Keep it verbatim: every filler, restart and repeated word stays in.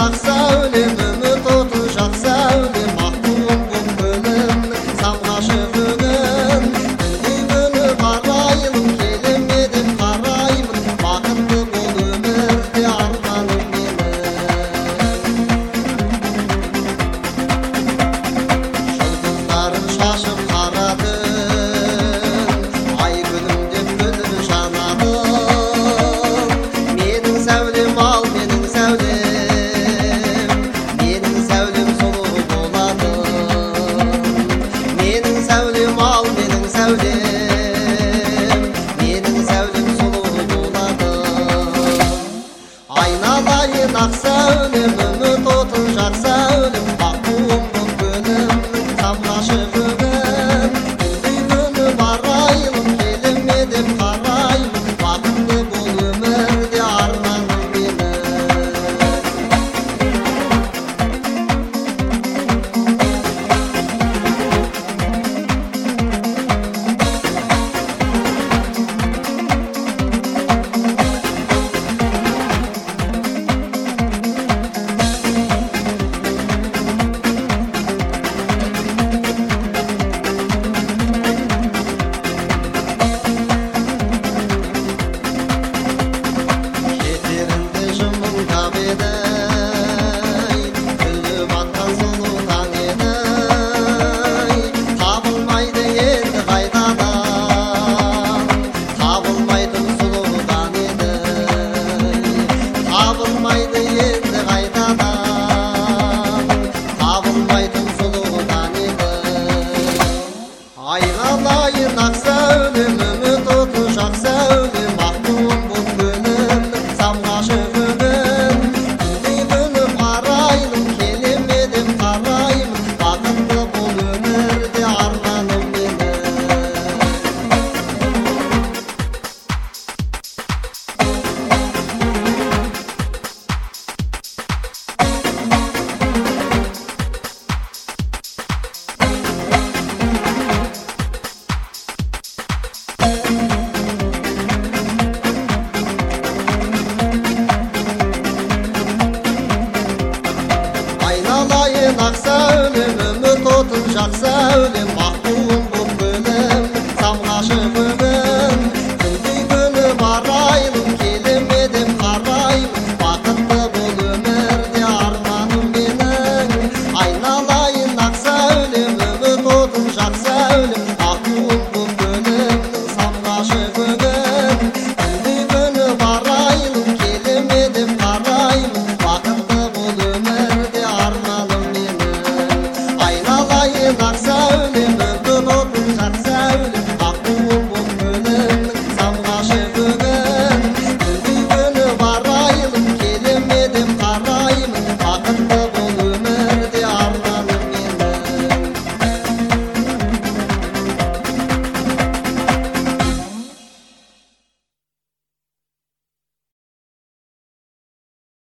ақ сәулем, үміт оты жақ сәулем, мақтуым бұл күнім, самғашы бүгін. Күндей күні қарайлым, келемедім қараймын, бақытты бұл өмірде арманым менің. Жұлдыздарын шашып қара түн, ай күнім деп күліп жанады. Менің сәулем ал, менің сәулем, менің сәулем сұлу болады. Менің сәулем ал, менің сәулем, менің сәулем сұлу болады. Айналайын ақ сәулем, үміт отын жақ сәулем, бақуым бұл күнім, самғашы бүгін. Күндей күні барайлым, келемедім қараймын, бақытты бұл өмірде арманым менің. Жетерінде жымыңдап еді, күліп атқан сұлу таң еді. Табылмайды енді қайтадан, табылмайтын сұлудан еді. Табылмайды енді